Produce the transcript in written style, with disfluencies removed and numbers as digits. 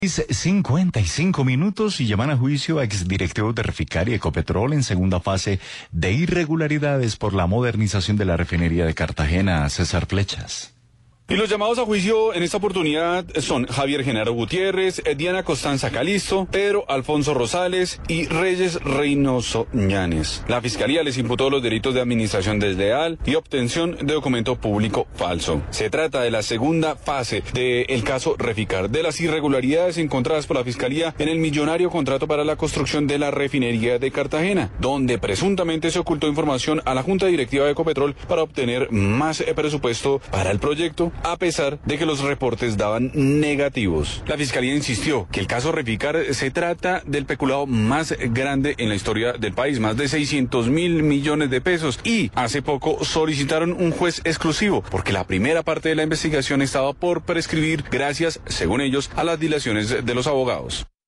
55 minutos y llaman a juicio a exdirectivos de Reficar y Ecopetrol en segunda fase de irregularidades por la modernización de la refinería de Cartagena. César Flechas. Y los llamados a juicio en esta oportunidad son Javier Genaro Gutiérrez, Diana Costanza Calisto, Pedro Alfonso Rosales y Reyes Reynoso Ñanes. La Fiscalía les imputó los delitos de administración desleal y obtención de documento público falso. Se trata de la segunda fase del caso Reficar, de las irregularidades encontradas por la Fiscalía en el millonario contrato para la construcción de la refinería de Cartagena, donde presuntamente se ocultó información a la Junta Directiva de Ecopetrol para obtener más presupuesto para el proyecto, a pesar de que los reportes daban negativos. La Fiscalía insistió que el caso Reficar se trata del peculado más grande en la historia del país, más de 600.000 millones de pesos, y hace poco solicitaron un juez exclusivo porque la primera parte de la investigación estaba por prescribir gracias, según ellos, a las dilaciones de los abogados.